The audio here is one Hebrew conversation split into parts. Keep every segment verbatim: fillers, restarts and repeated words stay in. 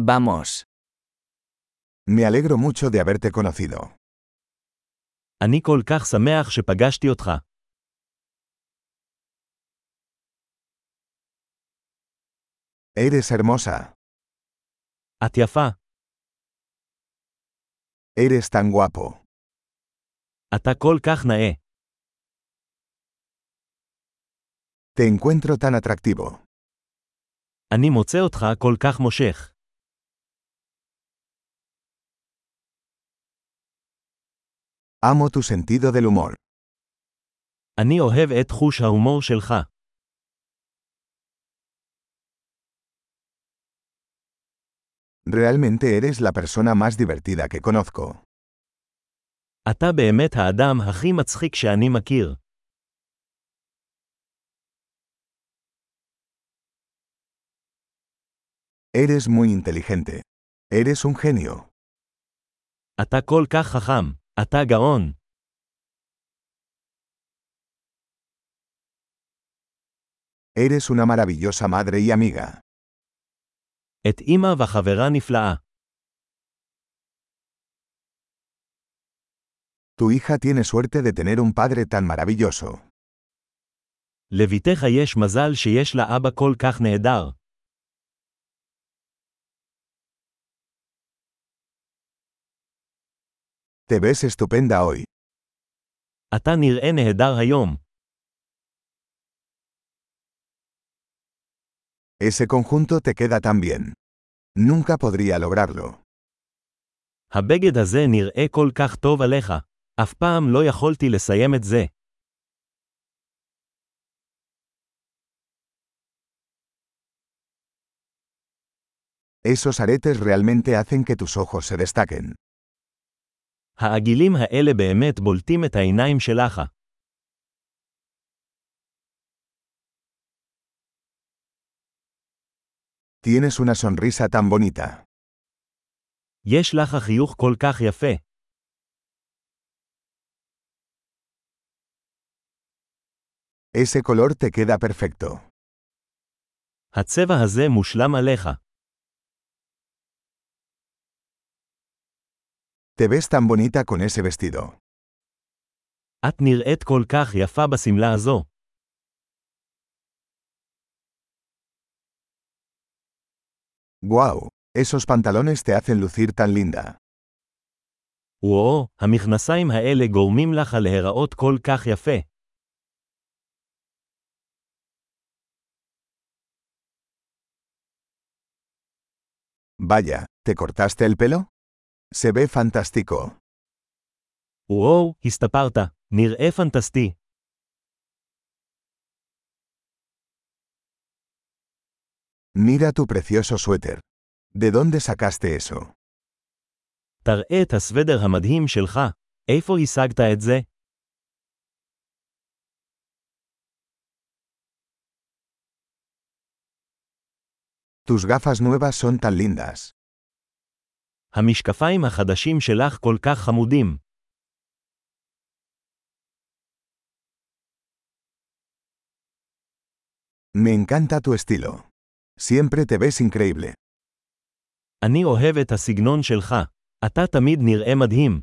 Vamos. Me alegro mucho de haberte conocido. אני כל כך שמח שפגשתי אותך. Eres hermosa. את יפה. Eres tan guapo. אתה כל כך נאה. Te encuentro tan atractivo. אני מוצא אותך כל כך מושך. Amo tu sentido del humor. אני אוהב את חוש ההומור שלך. Realmente eres la persona más divertida que conozco. אתה באמת האדם הכי מצחיק שאני מכיר. Eres muy inteligente. Eres un genio. אתה כל כך חכם. אתה גאון. Eres una maravillosa madre y amiga. את אמא וחברה נפלאה. Tu hija tiene suerte de tener un padre tan maravilloso. לביתך יש מזל שיש לה אבא כל כך נהדר. Te ves estupenda hoy. אתה נראה נהדר היום. Ese conjunto te queda tan bien. Nunca podría lograrlo. הבגד הזה נראה כל כך טוב עליך. אף פעם לא יכולתי לסיים את זה. Esos aretes realmente hacen que tus ojos se destaquen. העגילים האלה באמת בולטים את העיניים שלך. Tienes una sonrisa tan bonita. יש לך חיוך כל כך יפה. Ese color te queda perfecto. הצבע הזה מושלם עליך. Te ves tan bonita con ese vestido. את נראית כל כך יפה בשמלה הזו. ¡Guau! Esos pantalones te hacen lucir tan linda. וואו, המכנסיים האלה גורמים לך להיראות כל כך יפה. Vaya, ¿te cortaste el pelo? Se ve fantástico. וואו, הסתפרת. נראה פנטסטי. Mira tu precioso suéter. ¿De dónde sacaste eso? תראה את הסוודר המדהים שלך. איפה השגת את זה? Tus gafas nuevas son tan lindas. המשקפיים החדשים שלך כל כך חמודים. Me encanta tu estilo. Siempre te ves increíble. אני אוהב את הסגנון שלך. אתה תמיד נראה מדהים.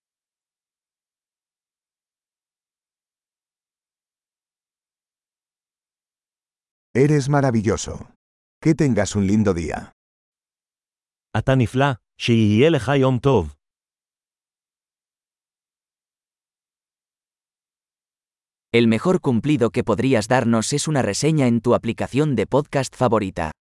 Eres maravilloso. Que tengas un lindo día. אתה נפלא. שיהיה לך יום טוב. El mejor cumplido que podrías darnos es una reseña en tu aplicación de podcast favorita.